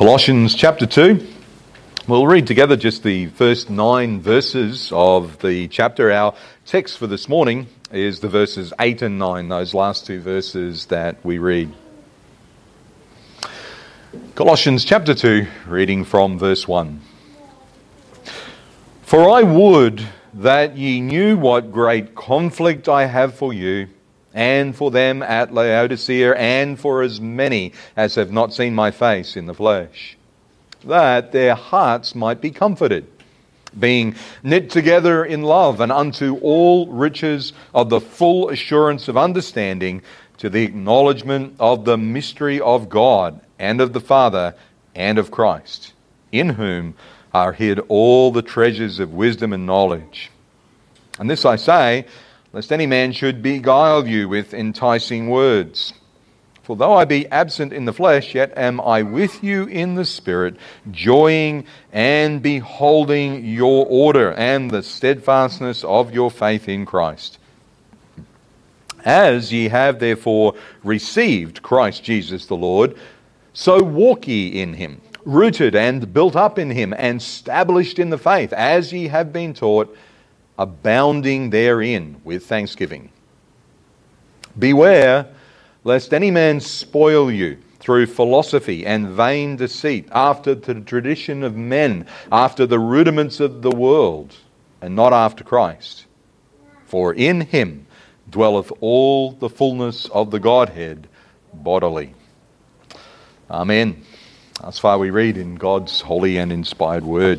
Colossians chapter 2. We'll read together just the first 9 verses of the chapter. Our text for this morning is the verses 8 and 9, those last 2 verses that we read. Colossians chapter 2, reading from verse 1. For I would that ye knew what great conflict I have for you, and for them at Laodicea, and for as many as have not seen my face in the flesh, that their hearts might be comforted, being knit together in love, and unto all riches of the full assurance of understanding, to the acknowledgement of the mystery of God, and of the Father, and of Christ, in whom are hid all the treasures of wisdom and knowledge. And this I say, lest any man should beguile you with enticing words. For though I be absent in the flesh, yet am I with you in the Spirit, joying and beholding your order and the steadfastness of your faith in Christ. As ye have therefore received Christ Jesus the Lord, so walk ye in him, rooted and built up in him, and established in the faith, as ye have been taught, abounding therein with thanksgiving. Beware lest any man spoil you through philosophy and vain deceit, after the tradition of men, after the rudiments of the world, and not after Christ. For in him dwelleth all the fullness of the Godhead bodily. Amen. Thus far we read in God's holy and inspired word.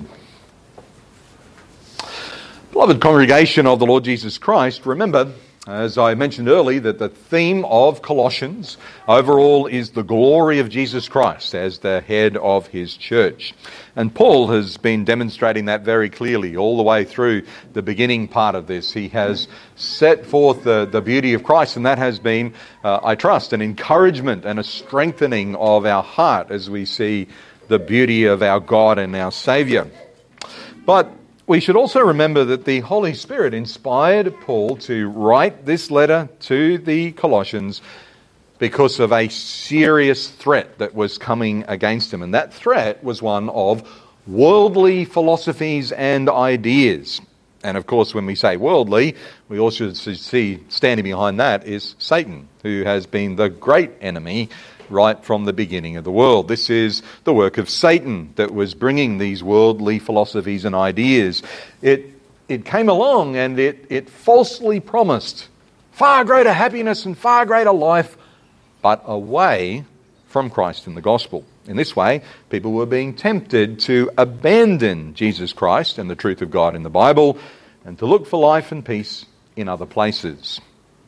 Beloved congregation of the Lord Jesus Christ, remember, as I mentioned earlier, that the theme of Colossians overall is the glory of Jesus Christ as the head of his church. And Paul has been demonstrating that very clearly all the way through the beginning part of this. He has set forth the beauty of Christ, and that has been, I trust, an encouragement and a strengthening of our heart as we see the beauty of our God and our Saviour. But we should also remember that the Holy Spirit inspired Paul to write this letter to the Colossians because of a serious threat that was coming against him. And that threat was one of worldly philosophies and ideas. And of course, when we say worldly, we also see standing behind that is Satan, who has been the great enemy right from the beginning of the world. This is the work of Satan that was bringing these worldly philosophies and ideas. It came along and it falsely promised far greater happiness and far greater life, but away from Christ and the gospel. In this way, people were being tempted to abandon Jesus Christ and the truth of God in the Bible and to look for life and peace in other places.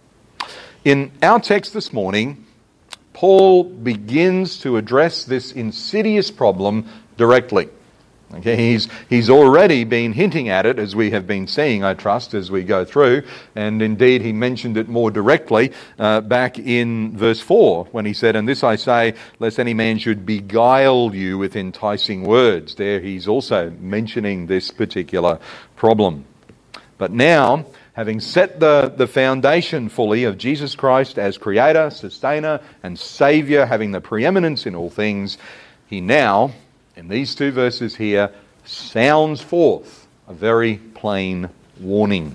In our text this morning, Paul begins to address this insidious problem directly. Okay, he's already been hinting at it, as we have been seeing, I trust, as we go through. And indeed, he mentioned it more directly back in verse 4, when he said, "And this I say, lest any man should beguile you with enticing words." There he's also mentioning this particular problem. But now, having set the foundation fully of Jesus Christ as Creator, Sustainer, and Saviour, having the preeminence in all things, he now, in these 2 verses here, sounds forth a very plain warning.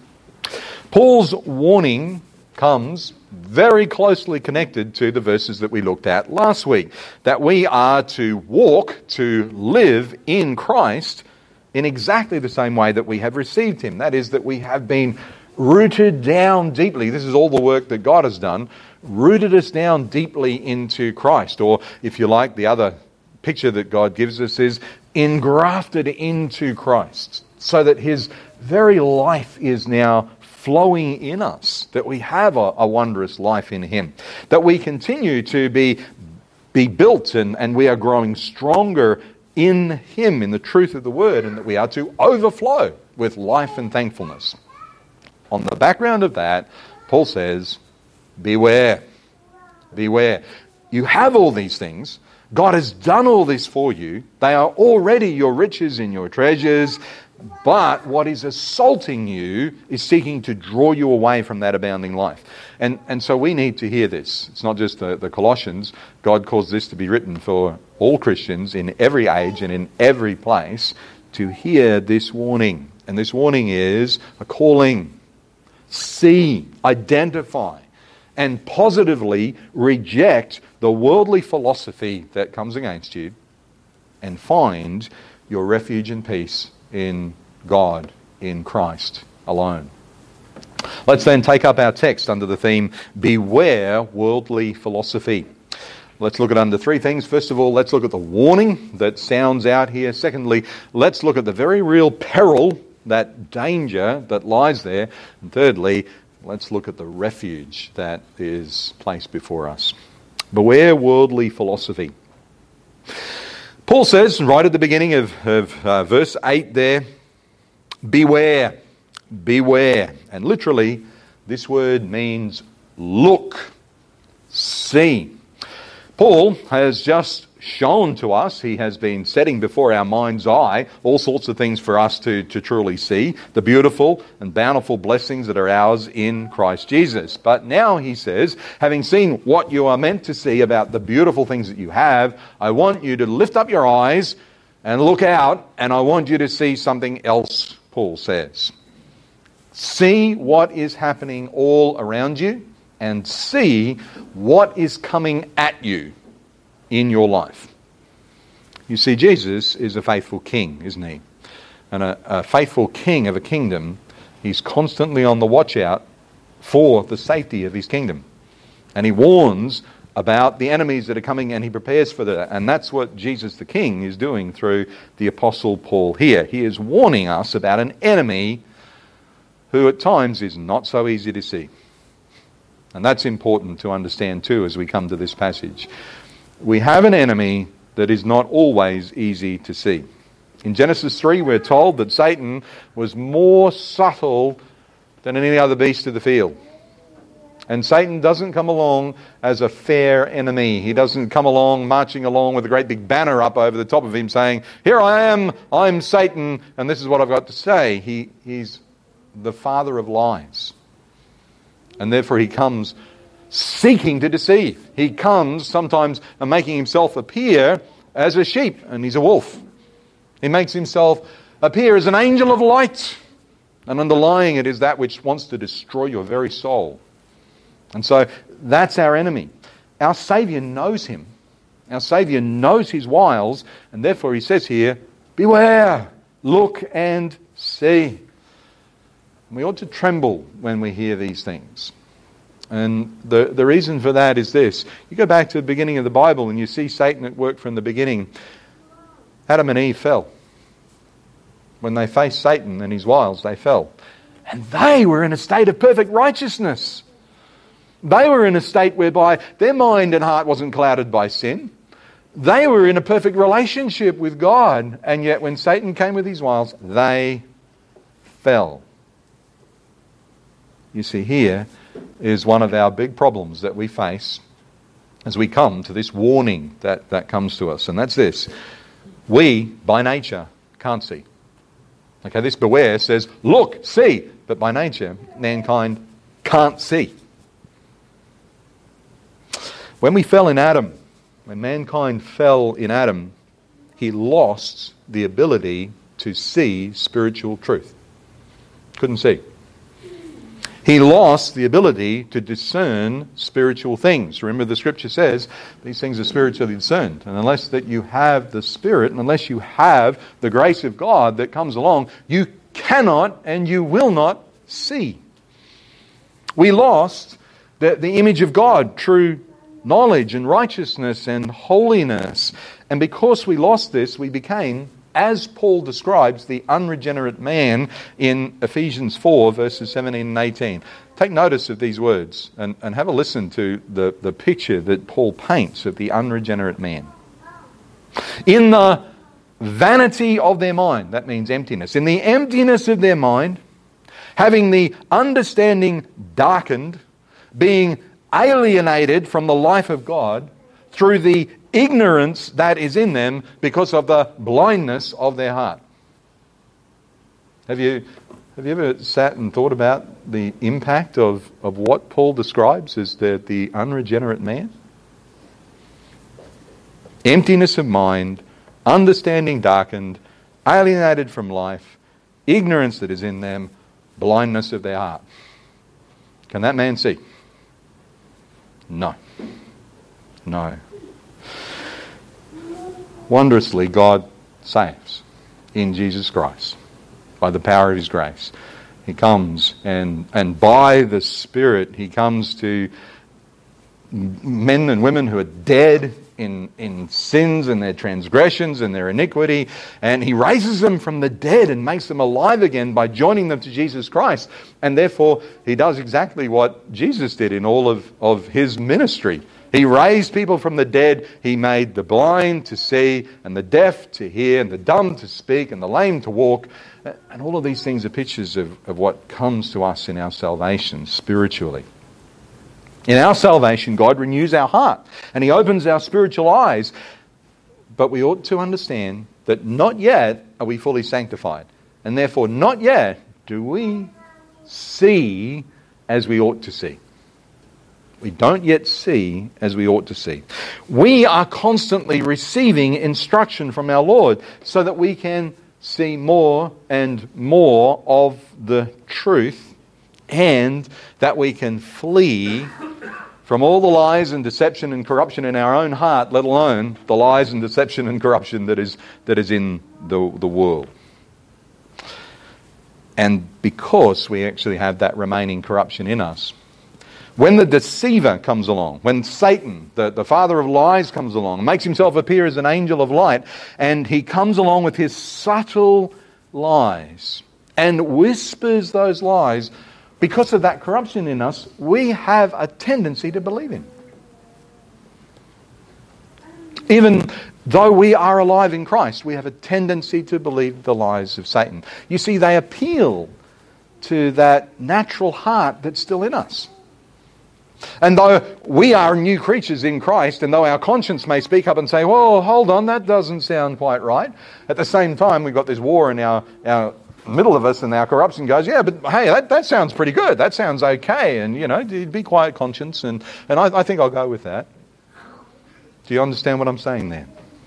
Paul's warning comes very closely connected to the verses that we looked at last week, that we are to walk, to live in Christ in exactly the same way that we have received him. That is, that we have been rooted down deeply. This is all the work that God has done, rooted us down deeply into Christ. Or, if you like, the other picture that God gives us is engrafted into Christ, so that his very life is now flowing in us, that we have a wondrous life in him, that we continue to be built and we are growing stronger in him, in the truth of the word, and that we are to overflow with life and thankfulness. On the background of that, Paul says, beware, beware. You have all these things. God has done all this for you. They are already your riches and your treasures. But what is assaulting you is seeking to draw you away from that abounding life. And so we need to hear this. It's not just the Colossians. God caused this to be written for all Christians in every age and in every place to hear this warning. And this warning is a calling. See, identify, and positively reject the worldly philosophy that comes against you and find your refuge and peace in God, in Christ alone. Let's then take up our text under the theme, Beware Worldly Philosophy. Let's look at under three things. First of all, let's look at the warning that sounds out here. Secondly, let's look at the very real peril, that danger that lies there. And thirdly, let's look at the refuge that is placed before us. Beware worldly philosophy. Paul says, right at the beginning of verse 8 there, beware, beware. And literally, this word means look, see. Paul has just shown to us, he has been setting before our mind's eye all sorts of things for us to truly see, the beautiful and bountiful blessings that are ours in Christ Jesus. But now he says, having seen what you are meant to see about the beautiful things that you have, I want you to lift up your eyes and look out, and I want you to see something else, Paul says. See what is happening all around you and see what is coming at you in your life. You see, Jesus is a faithful king, isn't he? And a faithful king of a kingdom, he's constantly on the watch out for the safety of his kingdom. And he warns about the enemies that are coming, and he prepares for that. And that's what Jesus the King is doing through the Apostle Paul here. He is warning us about an enemy who at times is not so easy to see. And that's important to understand too as we come to this passage. We have an enemy that is not always easy to see. In Genesis 3, we're told that Satan was more subtle than any other beast of the field. And Satan doesn't come along as a fair enemy. He doesn't come along marching along with a great big banner up over the top of him saying, "Here I am, I'm Satan, and this is what I've got to say." He's the father of lies. And therefore he comes seeking to deceive. He comes sometimes making himself appear as a sheep, and he's a wolf. He makes himself appear as an angel of light, and underlying it is that which wants to destroy your very soul. And so that's our enemy. Our Saviour knows him. Our Saviour knows his wiles, and therefore he says here, beware, look and see. We ought to tremble when we hear these things. And the reason for that is this. You go back to the beginning of the Bible and you see Satan at work from the beginning. Adam and Eve fell. When they faced Satan and his wiles, they fell. And they were in a state of perfect righteousness. They were in a state whereby their mind and heart wasn't clouded by sin. They were in a perfect relationship with God. And yet when Satan came with his wiles, they fell. You see, here is one of our big problems that we face as we come to this warning that comes to us. And that's this. We, by nature, can't see. Okay, this beware says, look, see. But by nature, mankind can't see. When we fell in Adam, when mankind fell in Adam, he lost the ability to see spiritual truth. Couldn't see. He lost the ability to discern spiritual things. Remember, the Scripture says these things are spiritually discerned. And unless that you have the Spirit, and unless you have the grace of God that comes along, you cannot and you will not see. We lost the image of God, true knowledge and righteousness and holiness. And because we lost this, we became, as Paul describes, the unregenerate man in Ephesians 4, verses 17 and 18. Take notice of these words and have a listen to the picture that Paul paints of the unregenerate man. In the vanity of their mind, that means emptiness. In the emptiness of their mind, having the understanding darkened, being alienated from the life of God through the ignorance that is in them because of the blindness of their heart. Have you ever sat and thought about the impact of what Paul describes as the unregenerate man? Emptiness of mind, understanding darkened, alienated from life, ignorance that is in them, blindness of their heart. Can that man see? No. No. Wondrously, God saves in Jesus Christ by the power of His grace. He comes and by the Spirit He comes to men and women who are dead in sins and their transgressions and their iniquity, and He raises them from the dead and makes them alive again by joining them to Jesus Christ. And therefore He does exactly what Jesus did in all of His ministry. He raised people from the dead. He made the blind to see and the deaf to hear and the dumb to speak and the lame to walk. And all of these things are pictures of what comes to us in our salvation spiritually. In our salvation, God renews our heart and He opens our spiritual eyes. But we ought to understand that not yet are we fully sanctified. And therefore, not yet do we see as we ought to see. We don't yet see as we ought to see. We are constantly receiving instruction from our Lord so that we can see more and more of the truth, and that we can flee from all the lies and deception and corruption in our own heart, let alone the lies and deception and corruption that is in the world. And because we actually have that remaining corruption in us, when the deceiver comes along, when Satan, the father of lies, comes along, makes himself appear as an angel of light, and he comes along with his subtle lies and whispers those lies, because of that corruption in us, we have a tendency to believe him. Even though we are alive in Christ, we have a tendency to believe the lies of Satan. You see, they appeal to that natural heart that's still in us. And though we are new creatures in Christ, and though our conscience may speak up and say, "Well, hold on, that doesn't sound quite right," at the same time, we've got this war in our middle of us, and our corruption goes, "Yeah, but hey, that sounds pretty good. That sounds okay. And, you know, be quiet, conscience, and I think I'll go with that." Do you understand what I'm saying there?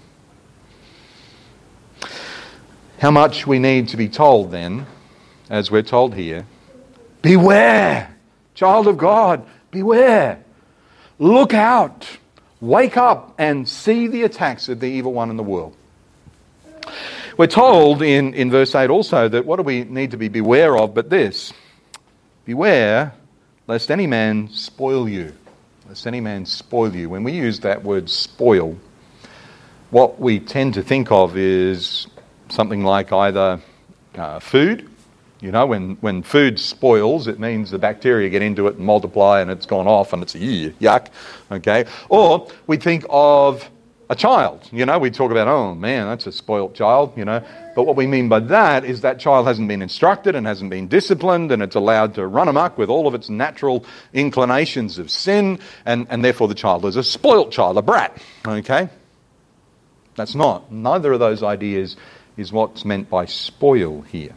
How much we need to be told then, as we're told here, beware, child of God, beware. Look out. Wake up and see the attacks of the evil one in the world. We're told in verse 8 also that what do we need to be beware of but this? Beware lest any man spoil you. Lest any man spoil you. When we use that word spoil, what we tend to think of is something like either food. You know, when food spoils, it means the bacteria get into it and multiply and it's gone off and it's yuck. Okay? Or we think of a child. You know, we talk about, oh man, that's a spoilt child, you know. But what we mean by that is that child hasn't been instructed and hasn't been disciplined, and it's allowed to run amok with all of its natural inclinations of sin, and therefore the child is a spoilt child, a brat. Okay? That's not. Neither of those ideas is what's meant by spoil here.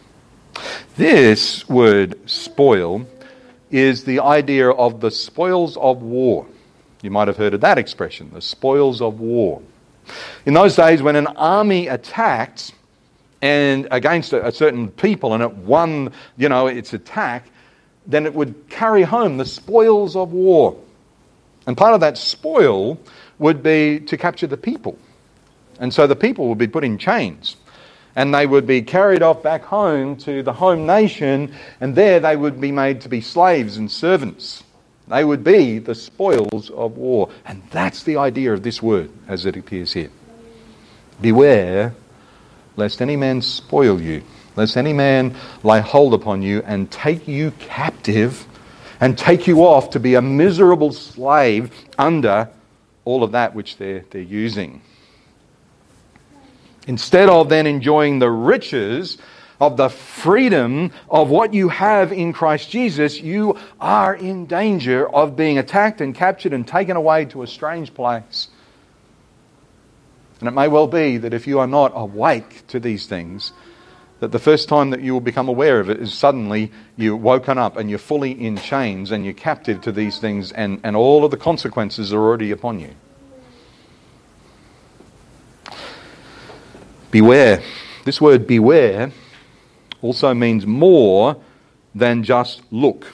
This word spoil is the idea of the spoils of war. You might have heard of that expression, the spoils of war. In those days when an army attacked and against a certain people and it won, you know, its attack, then it would carry home the spoils of war. And part of that spoil would be to capture the people. And so the people would be put in chains. And they would be carried off back home to the home nation, and there they would be made to be slaves and servants. They would be the spoils of war. And that's the idea of this word as it appears here. Beware lest any man spoil you, lest any man lay hold upon you and take you captive and take you off to be a miserable slave under all of that which they're using. Instead of then enjoying the riches of the freedom of what you have in Christ Jesus, you are in danger of being attacked and captured and taken away to a strange place. And it may well be that if you are not awake to these things, that the first time that you will become aware of it is suddenly you're woken up and you're fully in chains and you're captive to these things, and all of the consequences are already upon you. Beware. This word beware also means more than just look.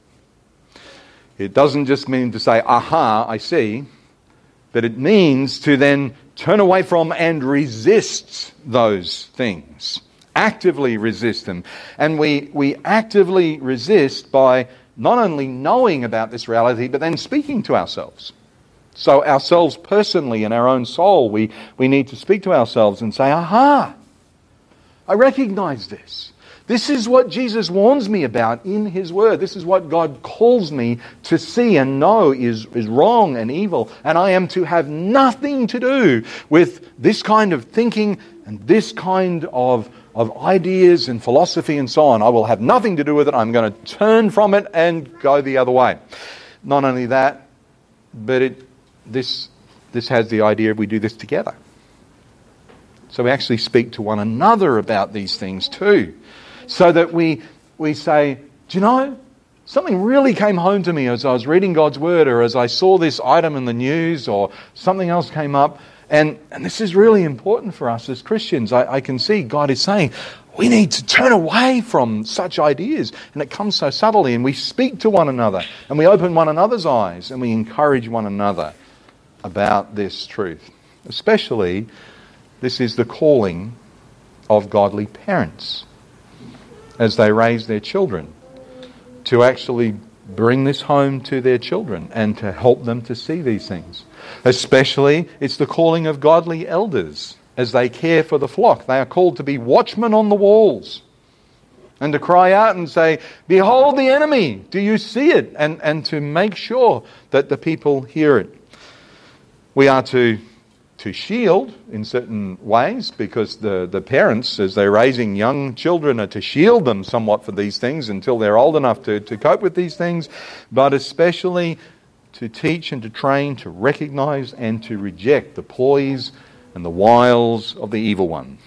It doesn't just mean to say, aha, I see, but it means to then turn away from and resist those things. Actively resist them. And we actively resist by not only knowing about this reality, but then speaking to ourselves. So ourselves personally, in our own soul, we need to speak to ourselves and say, aha, I recognize this. This is what Jesus warns me about in His Word. This is what God calls me to see and know is wrong and evil. And I am to have nothing to do with this kind of thinking and this kind of ideas and philosophy and so on. I will have nothing to do with it. I'm going to turn from it and go the other way. Not only that, but this has the idea we do this together. So we actually speak to one another about these things too. So that we say, do you know, something really came home to me as I was reading God's Word, or as I saw this item in the news, or something else came up. And this is really important for us as Christians. I can see God is saying, we need to turn away from such ideas. And it comes so subtly. And we speak to one another. And we open one another's eyes. And we encourage one another about this truth. Especially, this is the calling of godly parents as they raise their children, to actually bring this home to their children and to help them to see these things. Especially, it's the calling of godly elders as they care for the flock. They are called to be watchmen on the walls and to cry out and say, behold the enemy, do you see it? And to make sure that the people hear it. We are to shield in certain ways, because the parents, as they're raising young children, are to shield them somewhat for these things until they're old enough to cope with these things, but especially to teach and to train, to recognize and to reject the ploys and the wiles of the evil one.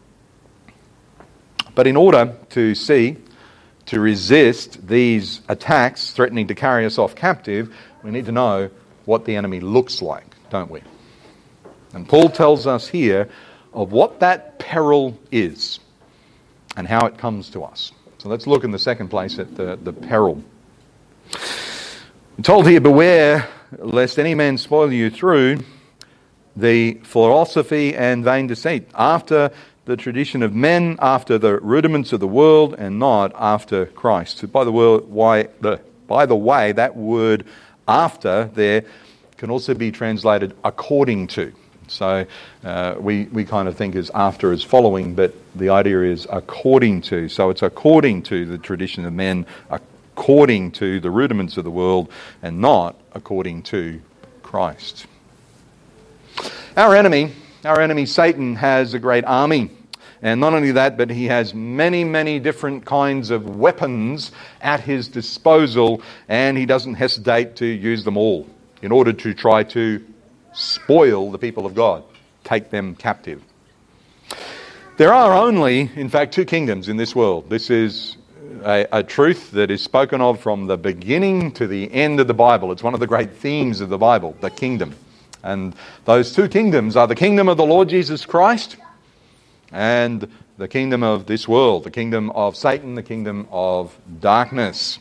But in order to resist these attacks threatening to carry us off captive, we need to know what the enemy looks like, don't we? And Paul tells us here of what that peril is and how it comes to us. So let's look in the second place at the peril. I'm told here, beware lest any man spoil you through the philosophy and vain deceit, after the tradition of men, after the rudiments of the world, and not after Christ. So by the way, that word after there can also be translated according to. So we kind of think as after as following, but the idea is according to. So it's according to the tradition of men, according to the rudiments of the world, and not according to Christ. Our enemy Satan, has a great army. And not only that, but he has many, many different kinds of weapons at his disposal, and he doesn't hesitate to use them all in order to try to spoil the people of God, take them captive. There are only, in fact, two kingdoms in this world. This is a truth that is spoken of from the beginning to the end of the Bible. It's one of the great themes of the Bible, the kingdom. And those two kingdoms are the kingdom of the Lord Jesus Christ and the kingdom of this world, the kingdom of Satan, the kingdom of darkness.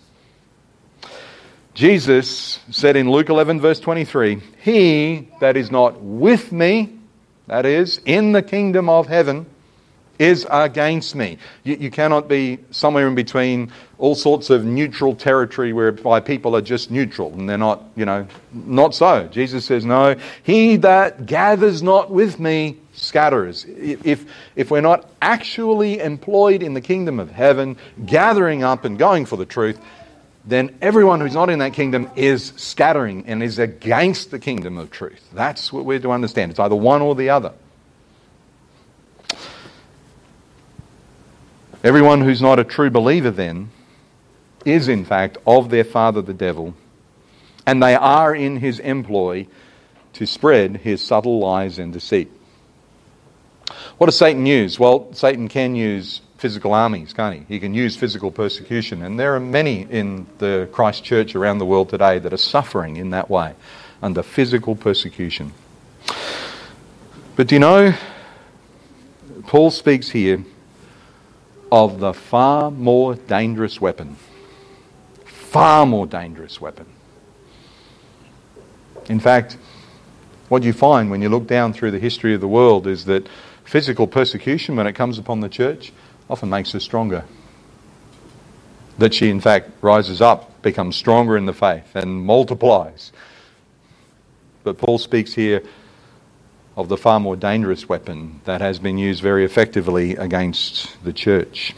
Jesus said in Luke 11 verse 23, he that is not with me, that is, in the kingdom of heaven, is against me. You cannot be somewhere in between all sorts of neutral territory whereby people are just neutral and they're not, not so. Jesus says, no, he that gathers not with me scatters. If we're not actually employed in the kingdom of heaven, gathering up and going for the truth, then everyone who's not in that kingdom is scattering and is against the kingdom of truth. That's what we're to understand. It's either one or the other. Everyone who's not a true believer then is in fact of their father the devil, and they are in his employ to spread his subtle lies and deceit. What does Satan use? Well, Satan can use physical armies, can't he? He can use physical persecution. And there are many in the Christ Church around the world today that are suffering in that way, under physical persecution. But do you know, Paul speaks here of the far more dangerous weapon. Far more dangerous weapon. In fact, what you find when you look down through the history of the world is that physical persecution, when it comes upon the church, often makes her stronger. That she, in fact, rises up, becomes stronger in the faith, and multiplies. But Paul speaks here of the far more dangerous weapon that has been used very effectively against the church.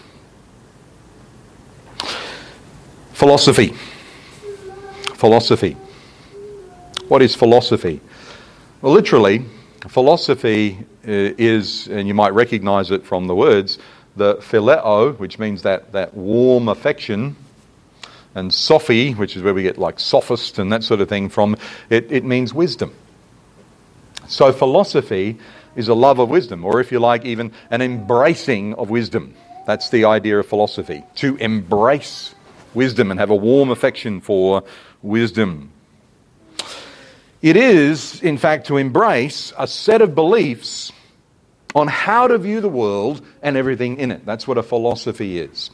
Philosophy. Philosophy. What is philosophy? Well, literally, philosophy is, and you might recognise it from the words, the phileo, which means that warm affection, and sophi, which is where we get like sophist and that sort of thing from, it means wisdom. So philosophy is a love of wisdom, or if you like, even an embracing of wisdom. That's the idea of philosophy, to embrace wisdom and have a warm affection for wisdom. It is, in fact, to embrace a set of beliefs on how to view the world and everything in it. That's what a philosophy is.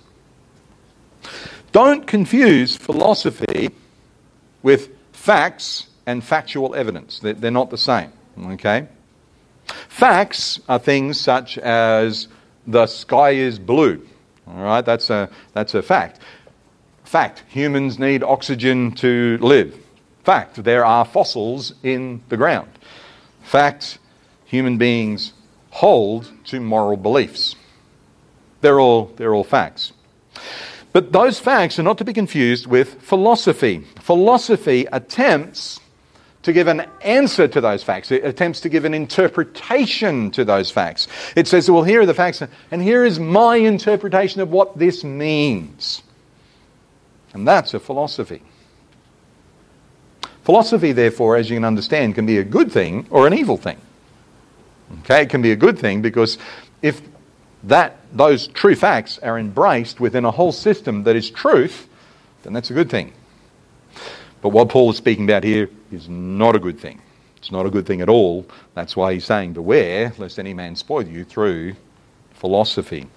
Don't confuse philosophy with facts and factual evidence. They're not the same. Okay? Facts are things such as the sky is blue. All right, that's a fact. Fact, humans need oxygen to live. Fact, there are fossils in the ground. Fact, human beings hold to moral beliefs. They're all facts. But those facts are not to be confused with philosophy. Philosophy attempts to give an answer to those facts. It attempts to give an interpretation to those facts. It says, well, here are the facts, and here is my interpretation of what this means. And that's a philosophy. Philosophy, therefore, as you can understand, can be a good thing or an evil thing. Okay, it can be a good thing because if those true facts are embraced within a whole system that is truth, then that's a good thing. But what Paul is speaking about here is not a good thing. It's not a good thing at all. That's why he's saying, beware lest any man spoil you through philosophy.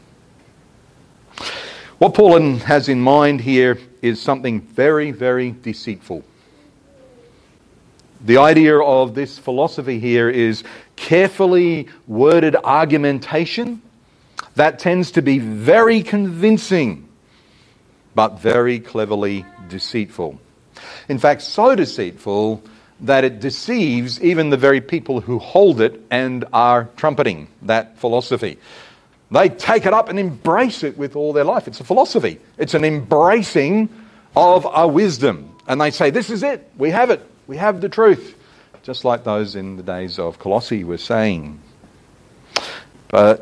What Paul has in mind here is something very, very deceitful. The idea of this philosophy here is carefully worded argumentation that tends to be very convincing, but very cleverly deceitful. In fact, so deceitful that it deceives even the very people who hold it and are trumpeting that philosophy. They take it up and embrace it with all their life. It's a philosophy. It's an embracing of a wisdom. And they say, this is it. We have it. We have the truth. Just like those in the days of Colossae were saying. But,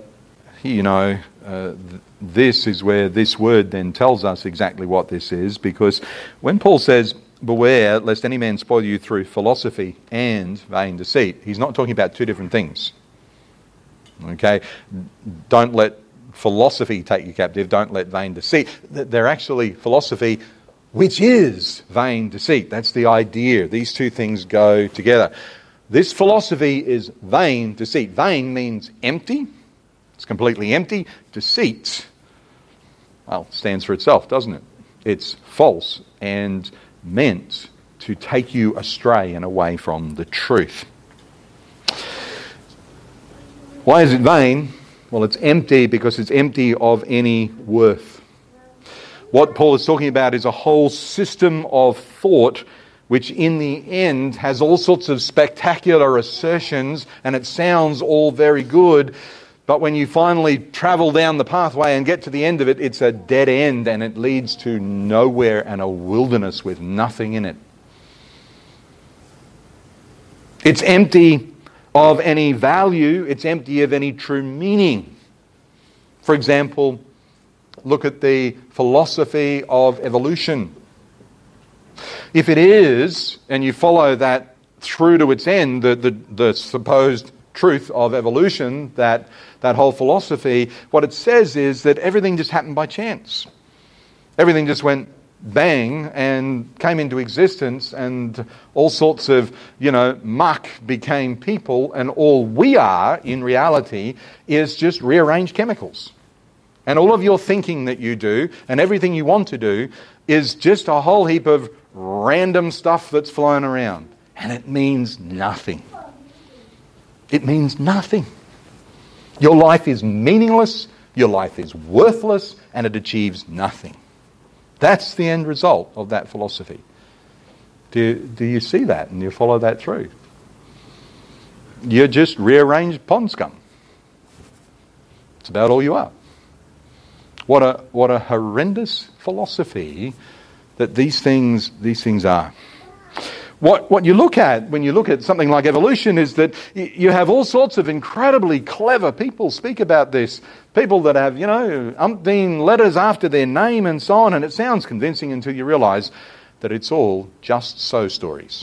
this is where this word then tells us exactly what this is. Because when Paul says, beware lest any man spoil you through philosophy and vain deceit, he's not talking about two different things. Okay? Don't let philosophy take you captive. Don't let vain deceit. They're actually philosophy, which is vain deceit. That's the idea. These two things go together. This philosophy is vain deceit. Vain means empty. It's completely empty. Deceit, well, stands for itself, doesn't it? It's false and meant to take you astray and away from the truth. Why is it vain? Well, it's empty because it's empty of any worth. What Paul is talking about is a whole system of thought which in the end has all sorts of spectacular assertions, and it sounds all very good, but when you finally travel down the pathway and get to the end of it, it's a dead end and it leads to nowhere and a wilderness with nothing in it. It's empty of any value. It's empty of any true meaning. For example, look at the philosophy of evolution. If it is, and you follow that through to its end, the supposed truth of evolution, that whole philosophy, what it says is that everything just happened by chance. Everything just went bang and came into existence, and all sorts of, muck became people, and all we are in reality is just rearranged chemicals. And all of your thinking that you do and everything you want to do is just a whole heap of random stuff that's flown around. And it means nothing. It means nothing. Your life is meaningless, your life is worthless, and it achieves nothing. That's the end result of that philosophy. Do you see that and you follow that through? You're just rearranged pond scum. It's about all you are. What a horrendous philosophy that these things are. What you look at when you look at something like evolution is that you have all sorts of incredibly clever people speak about this. People that have, umpteen letters after their name and so on, and it sounds convincing until you realise that it's all just so stories.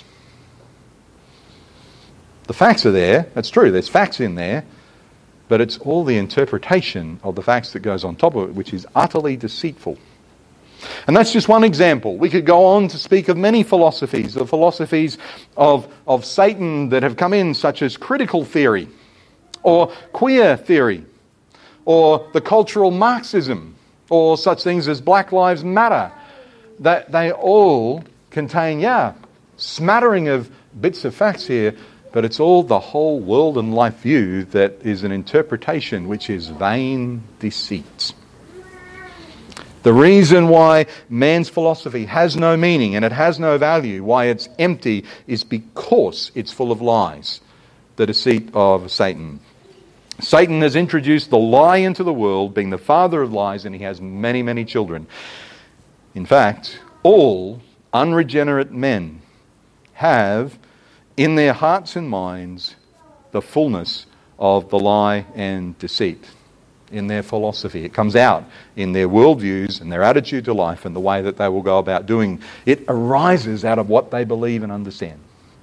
The facts are there, that's true, there's facts in there, but it's all the interpretation of the facts that goes on top of it, which is utterly deceitful. And that's just one example. We could go on to speak of many philosophies, the philosophies of Satan that have come in, such as critical theory, or queer theory, or the cultural Marxism, or such things as Black Lives Matter. That they all contain, smattering of bits of facts here, but it's all the whole world and life view that is an interpretation which is vain deceit. The reason why man's philosophy has no meaning and it has no value, why it's empty, is because it's full of lies. The deceit of Satan. Satan has introduced the lie into the world, being the father of lies, and he has many, many children. In fact, all unregenerate men have in their hearts and minds the fullness of the lie and deceit. In their philosophy. It comes out in their worldviews and their attitude to life and the way that they will go about doing. It arises out of what they believe and understand.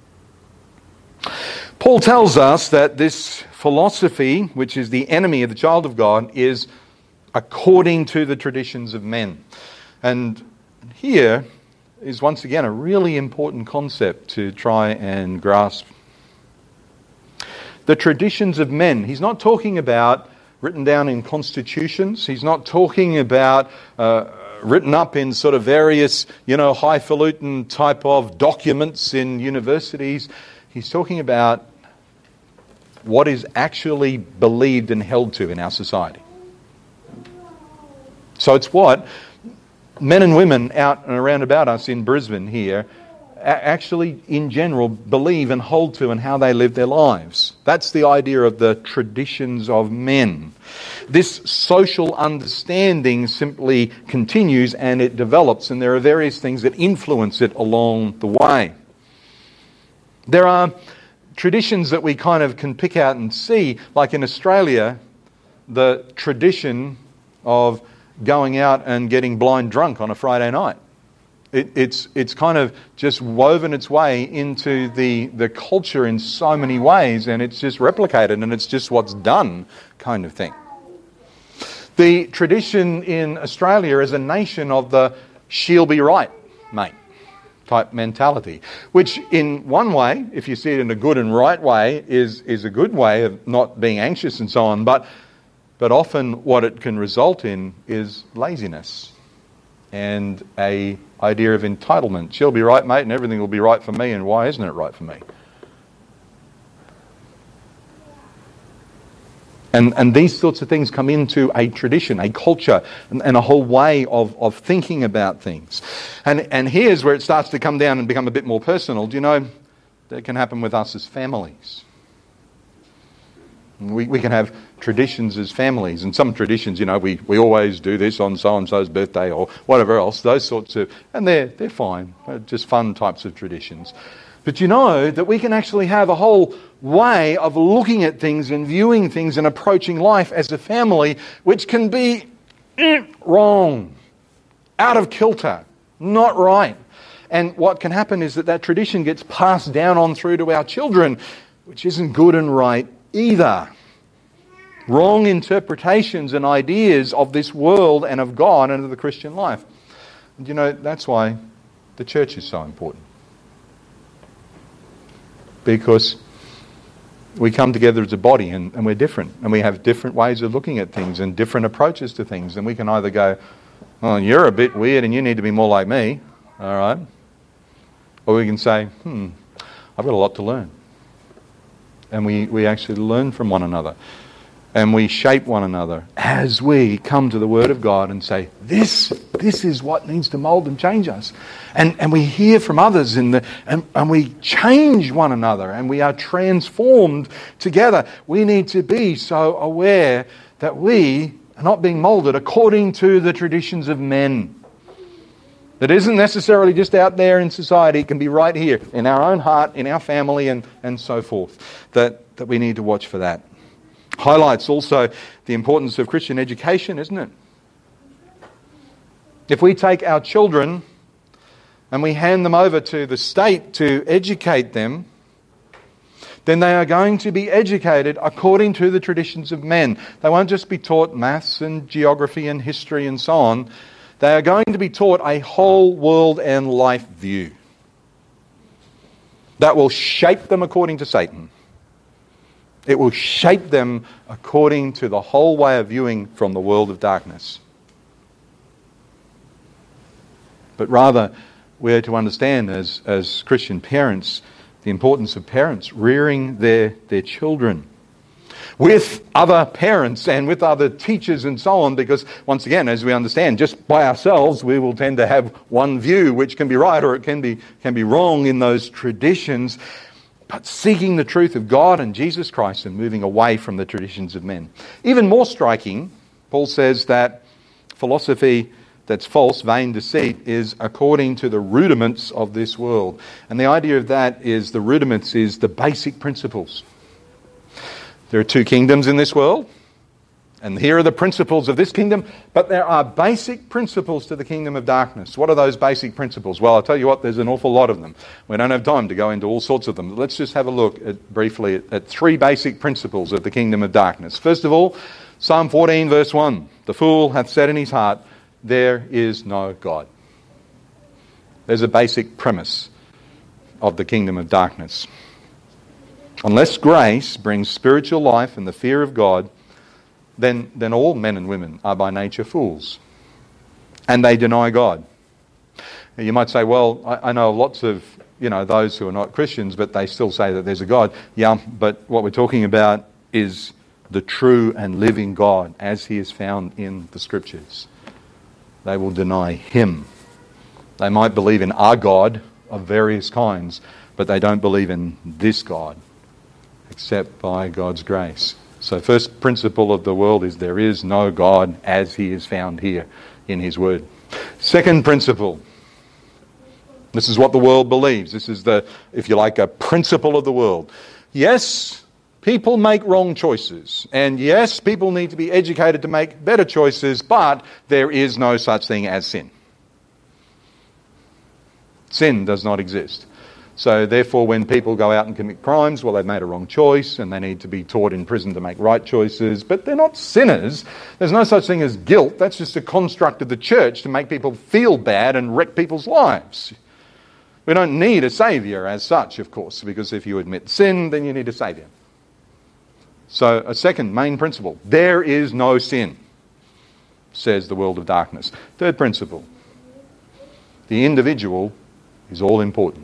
Paul tells us that this philosophy, which is the enemy of the child of God, is according to the traditions of men. And here is once again a really important concept to try and grasp. The traditions of men. He's not talking about written down in constitutions. He's not talking about written up in sort of various, highfalutin type of documents in universities. He's talking about what is actually believed and held to in our society. So it's what men and women out and around about us in Brisbane here actually, in general, believe and hold to and how they live their lives. That's the idea of the traditions of men. This social understanding simply continues and it develops, and there are various things that influence it along the way. There are traditions that we kind of can pick out and see, like in Australia, the tradition of going out and getting blind drunk on a Friday night. It's kind of just woven its way into the culture in so many ways, and it's just replicated, and it's just what's done kind of thing. The tradition in Australia is a nation of the she'll be right, mate, type mentality, which in one way, if you see it in a good and right way, is a good way of not being anxious and so on, but often what it can result in is laziness and a idea of entitlement. She'll be right, mate, and everything will be right for me, and why isn't it right for me? And these sorts of things come into a tradition, a culture, and a whole way of thinking about things. And here's where it starts to come down and become a bit more personal. Do you know, that can happen with us as families. We can have traditions as families, and some traditions, we always do this on so-and-so's birthday or whatever else, those sorts of, and they're fine, just fun types of traditions. But you know that we can actually have a whole way of looking at things and viewing things and approaching life as a family, which can be wrong, out of kilter, not right. And what can happen is that tradition gets passed down on through to our children, which isn't good and right either. Wrong interpretations and ideas of this world and of God and of the Christian life. And that's why the church is so important. Because we come together as a body and we're different. And we have different ways of looking at things and different approaches to things. And we can either go, oh, you're a bit weird and you need to be more like me. All right. Or we can say, I've got a lot to learn. And we actually learn from one another. And we shape one another as we come to the Word of God and say, this is what needs to mould and change us. And we hear from others and we change one another and we are transformed together. We need to be so aware that we are not being moulded according to the traditions of men. That isn't necessarily just out there in society. It can be right here in our own heart, in our family and so forth. That we need to watch for that. Highlights also the importance of Christian education, isn't it? If we take our children and we hand them over to the state to educate them, then they are going to be educated according to the traditions of men. They won't just be taught maths and geography and history and so on. They are going to be taught a whole world and life view that will shape them according to Satan. It will shape them according to the whole way of viewing from the world of darkness. But rather, we're to understand as Christian parents the importance of parents rearing their children with other parents and with other teachers and so on, because once again, as we understand, just by ourselves we will tend to have one view which can be right or it can be wrong in those traditions. But seeking the truth of God and Jesus Christ and moving away from the traditions of men. Even more striking, Paul says that philosophy that's false, vain deceit, is according to the rudiments of this world. And the idea of that is the rudiments is the basic principles. There are two kingdoms in this world. And here are the principles of this kingdom, but there are basic principles to the kingdom of darkness. What are those basic principles? Well, I'll tell you what, there's an awful lot of them. We don't have time to go into all sorts of them. Let's just have a look briefly at three basic principles of the kingdom of darkness. First of all, Psalm 14 verse 1. The fool hath said in his heart, there is no God. There's a basic premise of the kingdom of darkness. Unless grace brings spiritual life and the fear of God, then all men and women are by nature fools. And they deny God. You might say, well, I know lots of, those who are not Christians, but they still say that there's a God. Yeah, but what we're talking about is the true and living God as he is found in the Scriptures. They will deny him. They might believe in our God of various kinds, but they don't believe in this God, except by God's grace. So first principle of the world is there is no God as he is found here in his word. Second principle. This is what the world believes. This is if you like, a principle of the world. Yes, people make wrong choices. And yes, people need to be educated to make better choices, but there is no such thing as sin. Sin does not exist. So therefore, when people go out and commit crimes, well, they've made a wrong choice and they need to be taught in prison to make right choices. But they're not sinners. There's no such thing as guilt. That's just a construct of the church to make people feel bad and wreck people's lives. We don't need a saviour as such, of course, because if you admit sin, then you need a saviour. So a second main principle, there is no sin, says the world of darkness. Third principle, the individual is all important.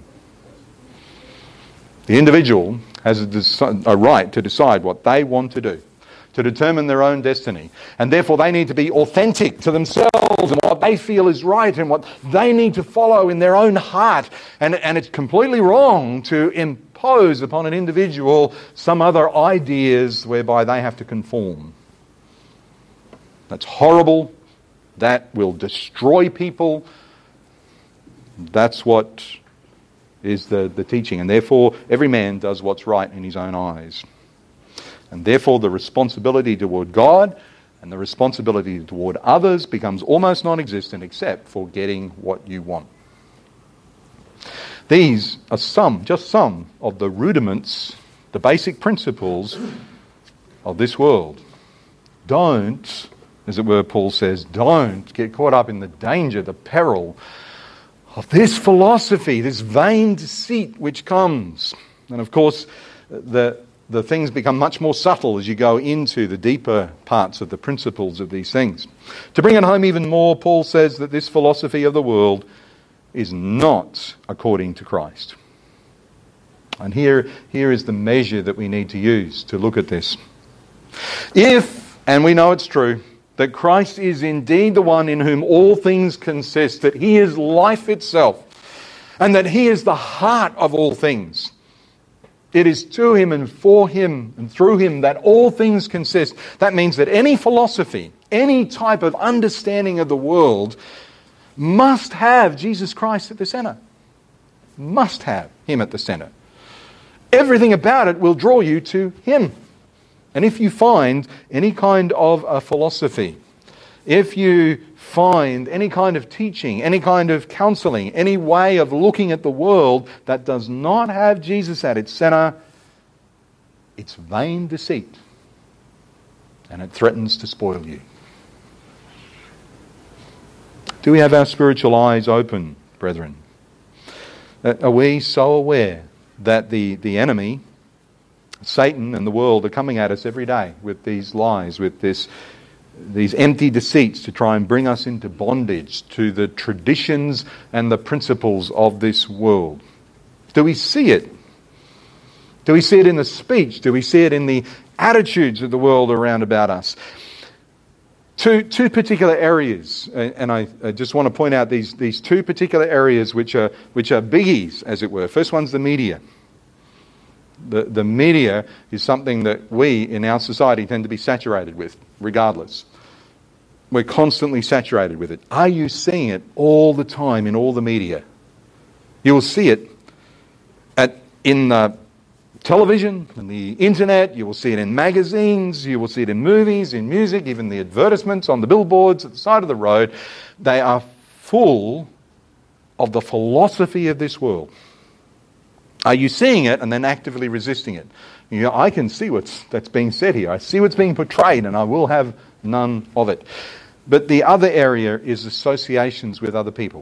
The individual has a right to decide what they want to do, to determine their own destiny. And therefore they need to be authentic to themselves and what they feel is right and what they need to follow in their own heart. And it's completely wrong to impose upon an individual some other ideas whereby they have to conform. That's horrible. That will destroy people. That's what is the teaching. And therefore, every man does what's right in his own eyes. And therefore, the responsibility toward God and the responsibility toward others becomes almost non-existent except for getting what you want. These are just some of the rudiments, the basic principles of this world. Don't, as it were, Paul says, don't get caught up in the danger, the peril of this philosophy, this vain deceit which comes. And of course, the things become much more subtle as you go into the deeper parts of the principles of these things. To bring it home even more, Paul says that this philosophy of the world is not according to Christ. And here is the measure that we need to use to look at this. If, and we know it's true, that Christ is indeed the one in whom all things consist, that He is life itself, and that He is the heart of all things. It is to Him and for Him and through Him that all things consist. That means that any philosophy, any type of understanding of the world must have Jesus Christ at the center. Must have Him at the center. Everything about it will draw you to Him. And if you find any kind of a philosophy, if you find any kind of teaching, any kind of counseling, any way of looking at the world that does not have Jesus at its center, it's vain deceit. And it threatens to spoil you. Do we have our spiritual eyes open, brethren? Are we so aware that the enemy, Satan and the world, are coming at us every day with these lies, with these empty deceits to try and bring us into bondage to the traditions and the principles of this world? Do we see it? Do we see it in the speech? Do we see it in the attitudes of the world around about us? Two particular areas, and I just want to point out these two particular areas which are biggies, as it were. First one's the media. The media is something that we in our society tend to be saturated with, regardless. We're constantly saturated with it. Are you seeing it all the time in all the media? You will see it in the television, in the internet, you will see it in magazines, you will see it in movies, in music, even the advertisements on the billboards at the side of the road. They are full of the philosophy of this world. Are you seeing it and then actively resisting it? You know, I can see that's being said here. I see what's being portrayed and I will have none of it. But the other area is associations with other people.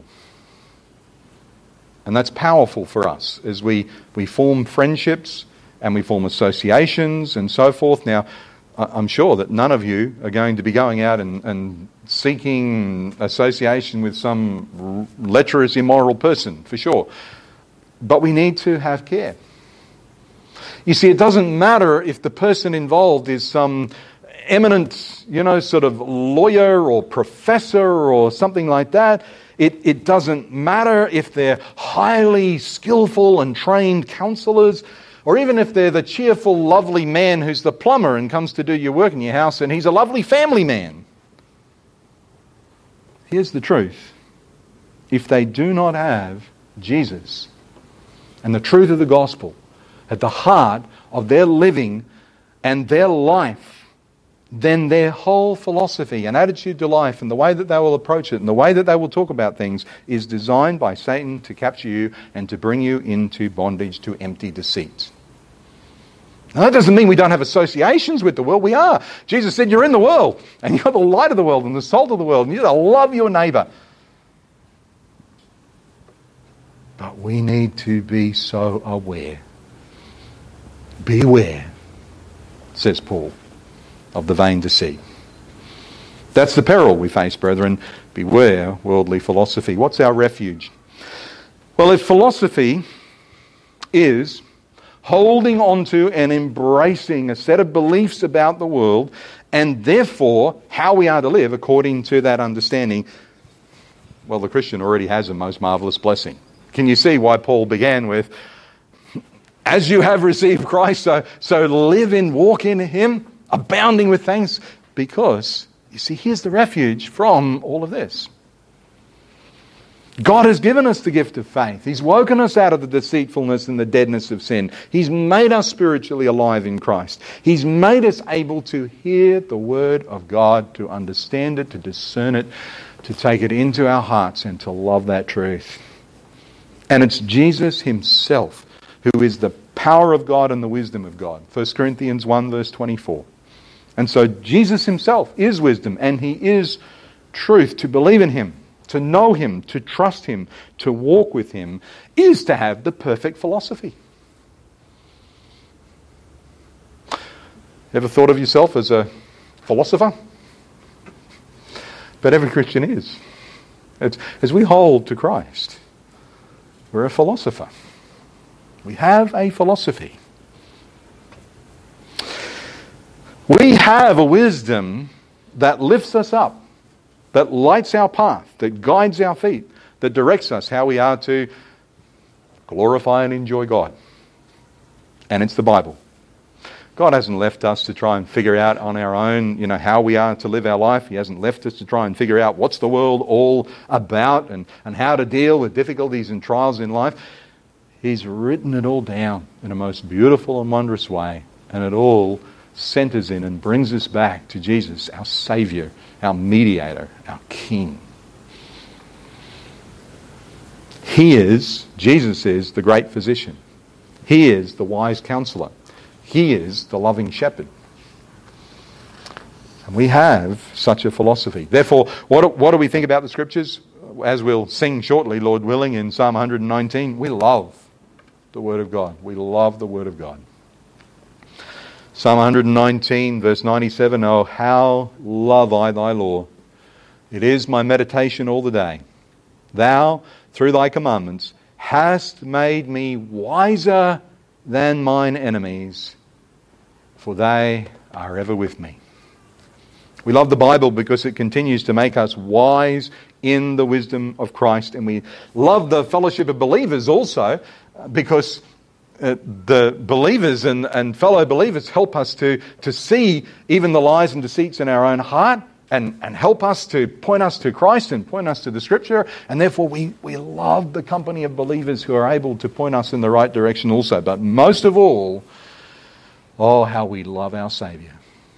And that's powerful for us as we form friendships and we form associations and so forth. Now, I'm sure that none of you are going to be going out and seeking association with some lecherous, immoral person, for sure. But we need to have care. You see, it doesn't matter if the person involved is some eminent, sort of lawyer or professor or something like that. It doesn't matter if they're highly skillful and trained counselors, or even if they're the cheerful, lovely man who's the plumber and comes to do your work in your house and he's a lovely family man. Here's the truth. If they do not have Jesus and the truth of the gospel at the heart of their living and their life, then their whole philosophy and attitude to life and the way that they will approach it and the way that they will talk about things is designed by Satan to capture you and to bring you into bondage to empty deceit. Now, that doesn't mean we don't have associations with the world. We are. Jesus said you're in the world and you're the light of the world and the salt of the world and you're to love your neighbour. But we need to be so aware. Beware, says Paul, of the vain deceit. That's the peril we face, brethren. Beware worldly philosophy. What's our refuge? Well, if philosophy is holding onto and embracing a set of beliefs about the world and therefore how we are to live according to that understanding, well, the Christian already has a most marvellous blessing. Can you see why Paul began with, as you have received Christ, so live in, walk in Him, abounding with thanks? Because, you see, here's the refuge from all of this. God has given us the gift of faith. He's woken us out of the deceitfulness and the deadness of sin. He's made us spiritually alive in Christ. He's made us able to hear the Word of God, to understand it, to discern it, to take it into our hearts and to love that truth. And it's Jesus Himself who is the power of God and the wisdom of God. 1 Corinthians 1 verse 24. And so Jesus himself is wisdom, and he is truth. To believe in him, to know him, to trust him, to walk with him, is to have the perfect philosophy. Ever thought of yourself as a philosopher? But every Christian is. As we hold to Christ, we're a philosopher. We have a philosophy. We have a wisdom that lifts us up, that lights our path, that guides our feet, that directs us how we are to glorify and enjoy God. And it's the Bible. God hasn't left us to try and figure out on our own, how we are to live our life. He hasn't left us to try and figure out what's the world all about and how to deal with difficulties and trials in life. He's written it all down in a most beautiful and wondrous way, and it all centers in and brings us back to Jesus, our Saviour, our mediator, our King. Jesus is the great physician. He is the wise counselor. He is the loving shepherd. And we have such a philosophy. Therefore, what do we think about the Scriptures? As we'll sing shortly, Lord willing, in Psalm 119, we love the Word of God. We love the Word of God. Psalm 119, verse 97, "Oh, how love I thy law. It is my meditation all the day. Thou, through thy commandments, hast made me wiser than mine enemies, for they are ever with me." We love the Bible because it continues to make us wise in the wisdom of Christ. And we love the fellowship of believers also because the believers and fellow believers help us to see even the lies and deceits in our own heart and help us to point us to Christ and point us to the Scripture. And therefore we love the company of believers who are able to point us in the right direction also. But most of all, oh, how we love our Saviour.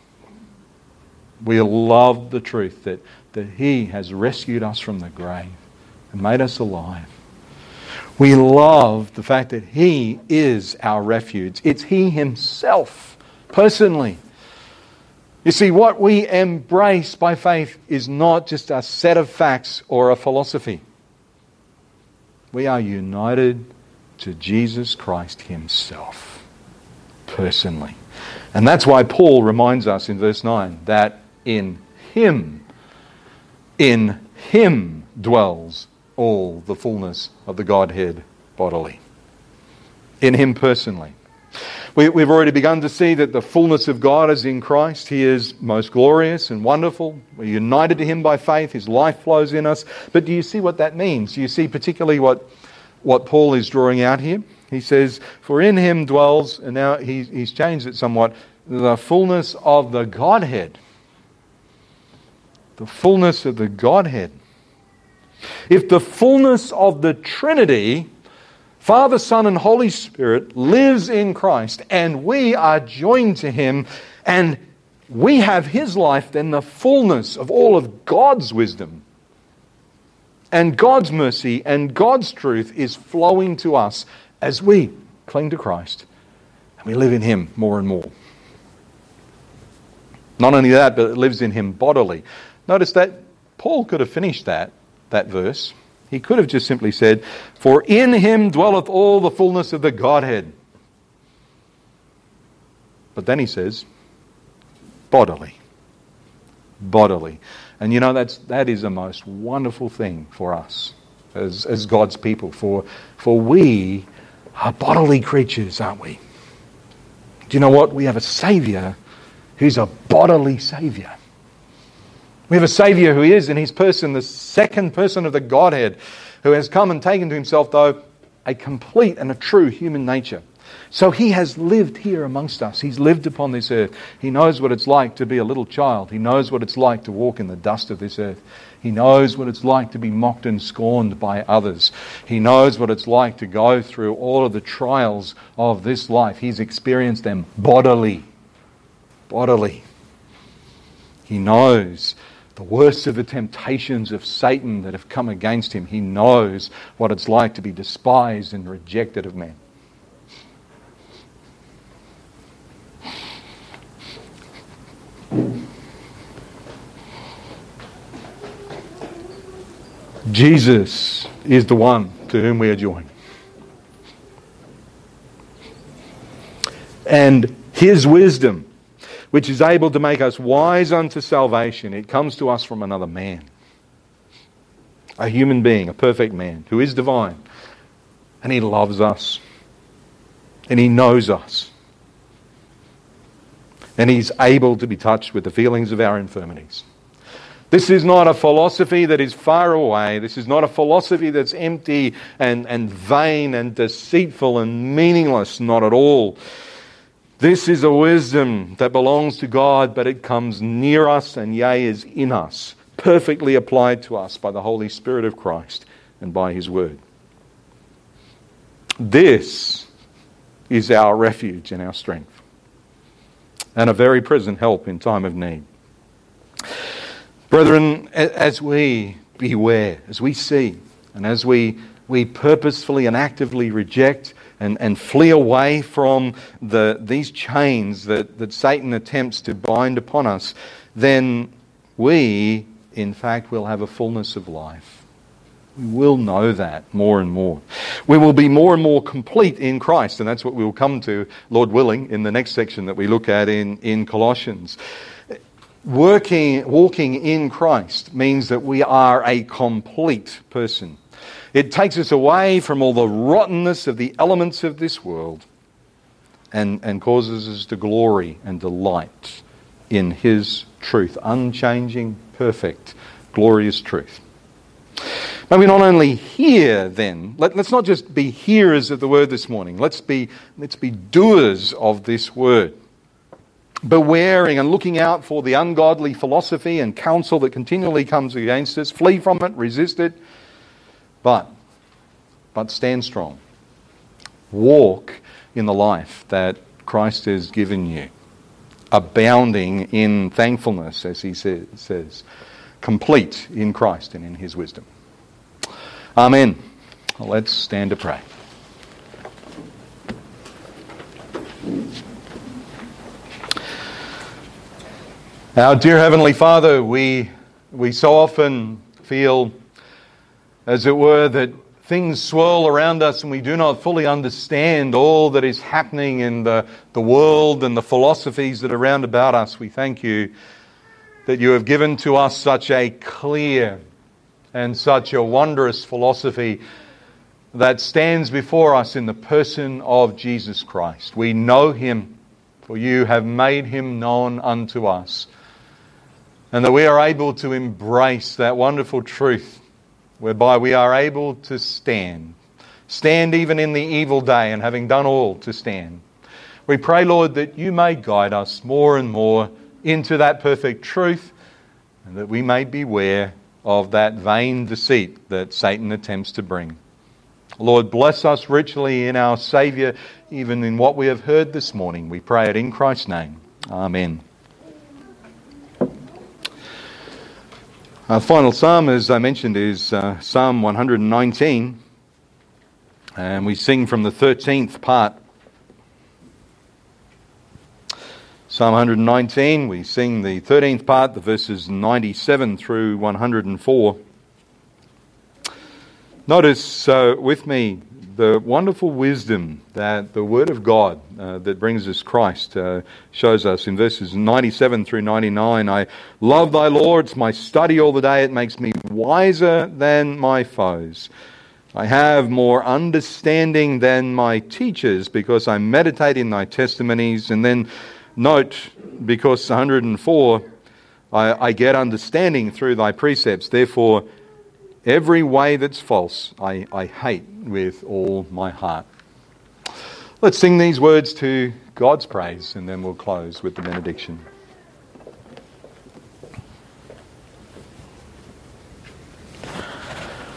We love the truth that He has rescued us from the grave and made us alive. We love the fact that He is our refuge. It's He Himself, personally. You see, what we embrace by faith is not just a set of facts or a philosophy. We are united to Jesus Christ Himself, personally. And that's why Paul reminds us in verse 9 that in Him dwells all the fullness of the Godhead bodily. In Him personally. We've already begun to see that the fullness of God is in Christ. He is most glorious and wonderful. We're united to Him by faith. His life flows in us. But do you see what that means? Do you see particularly what Paul is drawing out here? He says, for in Him dwells, and now he's changed it somewhat, the fullness of the Godhead. The fullness of the Godhead. If the fullness of the Trinity, Father, Son, and Holy Spirit, lives in Christ, and we are joined to Him, and we have His life, then the fullness of all of God's wisdom and God's mercy and God's truth is flowing to us as we cling to Christ and we live in Him more and more. Not only that, but it lives in Him bodily. Notice that Paul could have finished that verse. He could have just simply said, for in Him dwelleth all the fullness of the Godhead. But then he says, bodily. Bodily. And you know, that is a most wonderful thing for us as God's people. For we are bodily creatures, aren't we? Do you know what? We have a Saviour who's a bodily Saviour. We have a Saviour who is in His person the second person of the Godhead, who has come and taken to Himself, though, a complete and a true human nature. So He has lived here amongst us. He's lived upon this earth. He knows what it's like to be a little child. He knows what it's like to walk in the dust of this earth. He knows what it's like to be mocked and scorned by others. He knows what it's like to go through all of the trials of this life. He's experienced them bodily. Bodily. He knows the worst of the temptations of Satan that have come against Him. He knows what it's like to be despised and rejected of men. Jesus is the one to whom we are joined. And His wisdom, which is able to make us wise unto salvation, it comes to us from another man. A human being, a perfect man, who is divine. And He loves us. And He knows us. And He's able to be touched with the feelings of our infirmities. This is not a philosophy that is far away. This is not a philosophy that's empty and vain and deceitful and meaningless. Not at all. This is a wisdom that belongs to God, but it comes near us and yea, is in us, perfectly applied to us by the Holy Spirit of Christ and by His Word. This is our refuge and our strength, and a very present help in time of need. Brethren, as we beware, as we see, and as we purposefully and actively reject and flee away from these chains that Satan attempts to bind upon us, then we, in fact, will have a fullness of life. We will know that more and more. We will be more and more complete in Christ, and that's what we will come to, Lord willing, in the next section that we look at in Colossians. Walking in Christ means that we are a complete person. It takes us away from all the rottenness of the elements of this world and causes us to glory and delight in His truth, unchanging, perfect, glorious truth. May we not only hear then, let's not just be hearers of the word this morning, let's be doers of this word. Bewaring and looking out for the ungodly philosophy and counsel that continually comes against us. Flee from it, resist it, but stand strong. Walk in the life that Christ has given you, abounding in thankfulness, as He says, complete in Christ and in His wisdom. Amen. Well, let's stand to pray. Our dear Heavenly Father, we so often feel, as it were, that things swirl around us and we do not fully understand all that is happening in the world and the philosophies that are round about us. We thank You that You have given to us such a clear and such a wondrous philosophy that stands before us in the person of Jesus Christ. We know Him, for You have made Him known unto us. And that we are able to embrace that wonderful truth whereby we are able to stand even in the evil day, and having done all to stand. We pray, Lord, that You may guide us more and more into that perfect truth, and that we may beware of that vain deceit that Satan attempts to bring. Lord, bless us richly in our Saviour, even in what we have heard this morning. We pray it in Christ's name. Amen. Our final psalm, as I mentioned, is Psalm 119. And we sing from the 13th part. Psalm 119, we sing the 13th part, the verses 97 through 104. Notice with me the wonderful wisdom that the Word of God that brings us Christ shows us in verses 97 through 99. I love Thy law, it's my study all the day, it makes me wiser than my foes. I have more understanding than my teachers because I meditate in Thy testimonies. And then note, because 104, I get understanding through Thy precepts. Therefore, every way that's false, I hate with all my heart. Let's sing these words to God's praise, and then we'll close with the benediction.